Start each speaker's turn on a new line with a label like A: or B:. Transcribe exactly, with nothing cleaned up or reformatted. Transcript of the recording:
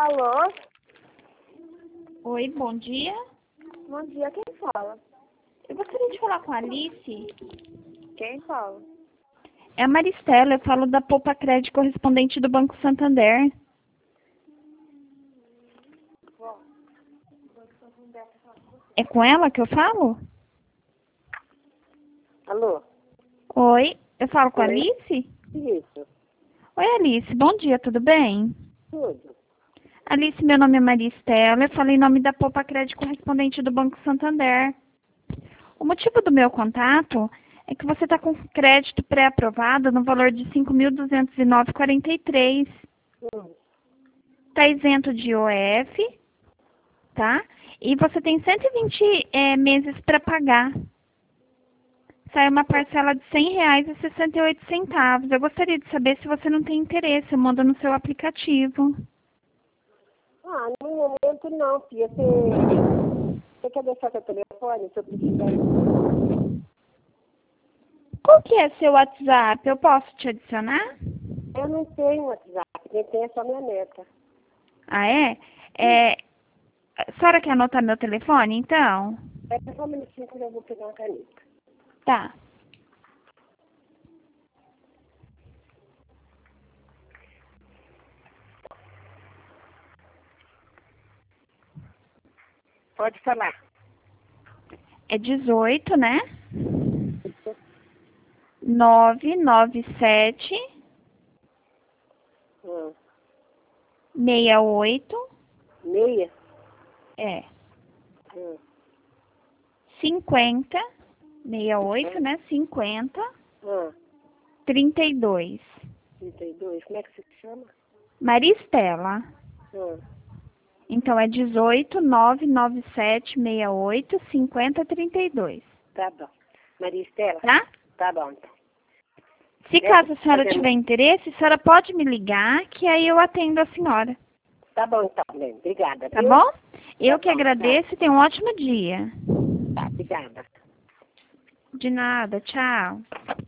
A: Alô?
B: Oi, bom dia.
A: Bom dia, quem fala?
B: Eu gostaria de falar com a Alice.
A: Quem fala?
B: É a Maristela, eu falo da Poupa Crédito correspondente do Banco Santander. É com ela que eu falo?
A: Alô?
B: Oi, eu falo com a
A: Oi?
B: Alice?
A: Isso,
B: Oi, Alice, bom dia, tudo bem?
A: tudo.
B: Alice, meu nome é Maristela, eu falo em nome da Poupa Crédito correspondente do Banco Santander. O motivo do meu contato é que você está com crédito pré-aprovado no valor de cinco mil duzentos e nove reais e quarenta e três centavos.
A: Hum.
B: Está isento de I O F, tá? E você tem cento e vinte é, meses para pagar. Sai uma parcela de cem reais e sessenta e oito centavos. Eu gostaria de saber se você não tem interesse, eu mando no seu aplicativo.
A: Ah, no momento não, filha. Você, você quer deixar seu telefone se eu precisar?
B: Qual que é seu WhatsApp? Eu posso te adicionar?
A: Eu não tenho WhatsApp, quem tem é só minha neta.
B: Ah, é? É, a senhora quer anotar meu telefone, então?
A: É só um minutinho que eu vou pegar uma caneta.
B: Tá.
A: Pode falar.
B: É dezoito, né? nove nove sete,
A: Hum.
B: seis oito,
A: Meia?
B: é,
A: Hum.
B: cinquenta, sessenta e oito, né? cinquenta,
A: Hum.
B: trinta e dois.
A: trinta e dois, como é que você se chama?
B: Maristela.
A: Hum.
B: Então é dezoito, nove nove sete, seis oito, cinquenta, trinta e dois.
A: Tá bom. Maria Estela?
B: Tá?
A: Tá bom, então.
B: Se
A: É,
B: caso a senhora
A: fazendo-
B: tiver interesse, a senhora pode me ligar, que aí eu atendo a senhora.
A: Tá bom, então, bem. Obrigada,
B: Tá
A: viu?
B: bom? Eu
A: Tá
B: que
A: bom,
B: agradeço e tenha um ótimo dia.
A: Tá, obrigada.
B: De nada, tchau.